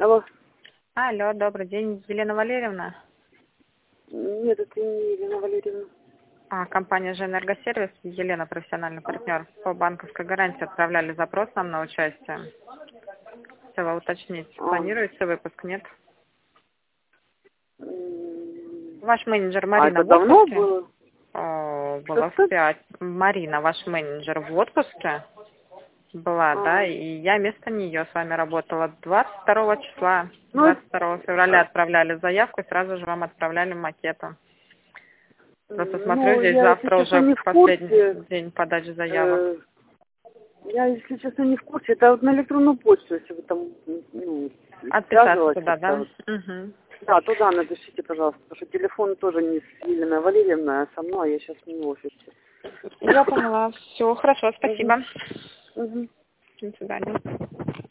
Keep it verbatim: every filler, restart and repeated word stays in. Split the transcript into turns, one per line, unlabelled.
Алло.
Алло, добрый день, Елена Валерьевна.
Нет, это не Елена Валерьевна.
А, компания же «Энергосервис», Елена, профессиональный партнер. По банковской гарантии отправляли запрос нам на участие. Хотела уточнить,
А.
планируется выпуск, нет?
М,
Ваш менеджер
А
Марина
это
в
давно
отпуске?
было?
О, было
Что-что?
в пять. Марина, ваш менеджер, в отпуске была, да,
А.
и я вместо нее с вами работала. двадцать второго числа,
Ну,
двадцать второго февраля отправляли заявку, и сразу же вам отправляли макетом. Просто смотрю,
ну,
здесь
я, если
завтра
честно,
уже
не в
последний
курсе.
день подачи заявок.
Э, я, если честно, не в курсе. Это вот на электронную почту, если вы там, ну,
Отписаться
связывалась
туда,
как-то.
да?
Вот.
Угу.
Да, туда напишите, пожалуйста, потому что телефон тоже не с Еленой Валерьевной, а со мной, а я сейчас не в офисе.
Я поняла. Все, хорошо,
Мгм.
спасибо.
Мгм.
До свидания.